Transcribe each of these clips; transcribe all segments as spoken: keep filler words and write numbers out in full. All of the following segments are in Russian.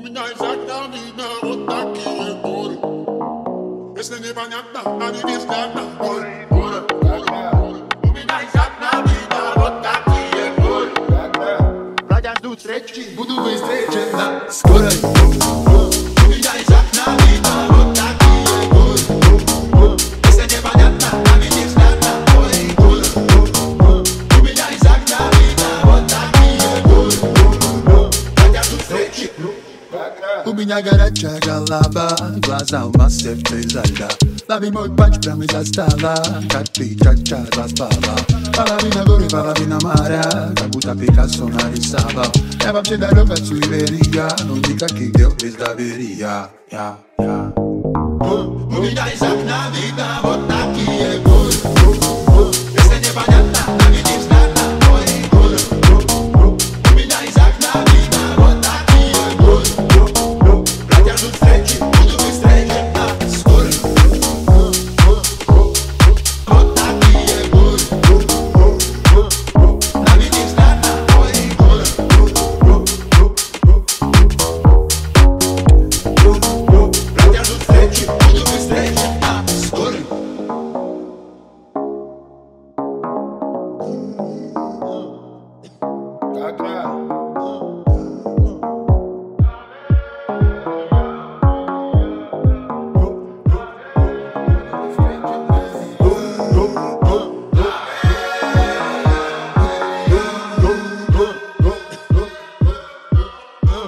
меня изо видно вот такие боли. Если непонятно, а не взглядно, боль, боль, боль. У меня из окна видно вот такие боли. Братья ждут встречи, буду быстрее на скорой. У меня из окна видно вот такие боли. Если непонятно, а не взглядно, боль, боль. У меня из окна видно вот такие боли. Братья ждут встречи. У меня горячая голова, глаза в массе изо льда. Лови мой патч прямо из-за стола, как ты как-час распала. Половина горы, половина моря, как будто Пикассо нарисовал. Я вообще далек от суеверия, но никаких дел без доверия. Я, я. У меня из окна видно вот такие боли. Если непонятно, а не взглядно, боль, боль. У меня из окна видно вот такие боли. Братья ждут встречи, буду быстрее на скорой. Вот такие боли. На ведь взглядно, боль, боль. Братья ждут встречи, буду быстрее на скорой.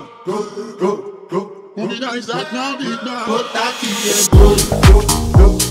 У меня из окна видно вот такие боли.